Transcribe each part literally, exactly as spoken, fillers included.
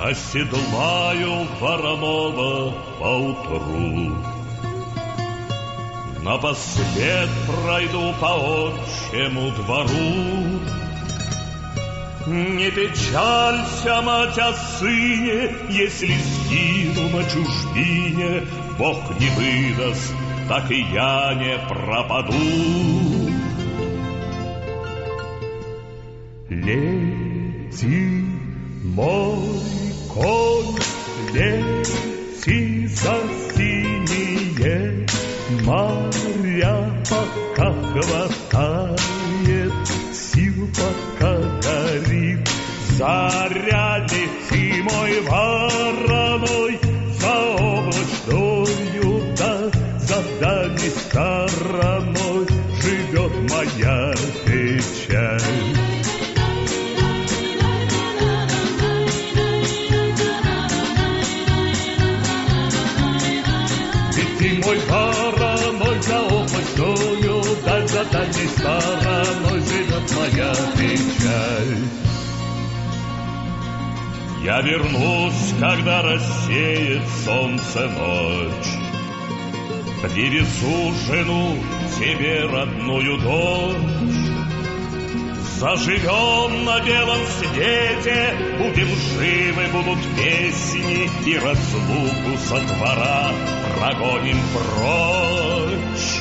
Оседлаю Воронова поутру, напослед пройду по отчему двору. Не печалься, мать, о сыне, если сгину на чужбине, Бог не выдаст, так и я не пропаду. Лети, мой конь, лети за синие моря, пока хватает сил, пока горит заря. Лети, мой вороной, за облачною, да, за дальней стороной живет моя печаль. Мой вороной, за облачною, даль за дальней стороной живет моя печаль. Я вернусь, когда рассеет солнце ночь, привезу жену, тебе родную дочь. Заживем на белом свете, будем живы, будут песни, и разлуку со двора прогоним прочь.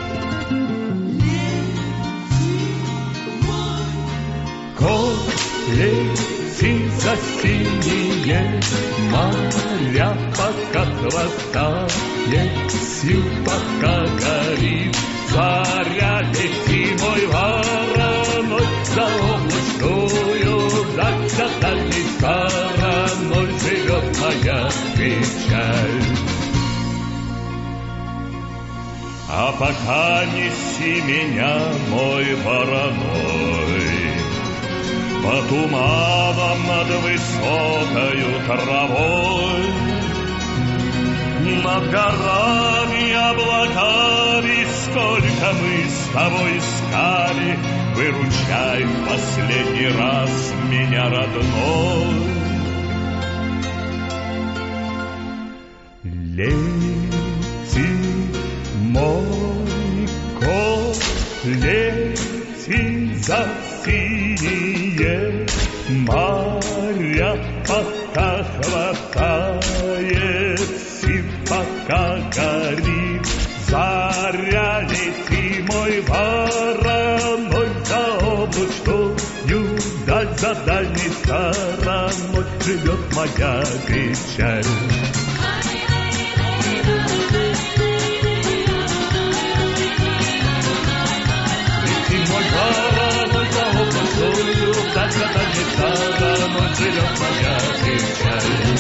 Конь, лети за синие моря, пока хватает сил, пока горит заря. Лети, мой вороной, за облачною, даль за дальней стороной живет моя печаль. А пока неси меня, мой вороной, по туманам над высокою травой, над горами и облаками, сколько мы с тобой искали, выручай в последний раз меня, родной. Лети, мой конь, лети за синие моря, пока хватает сил, пока горит заря. Лети, мой вороной, за облачною, даль за дальней стороной живет моя печаль. Даль за дальней стороной живет моя печаль.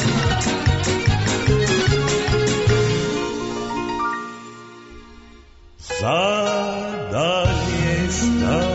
За дальней стороной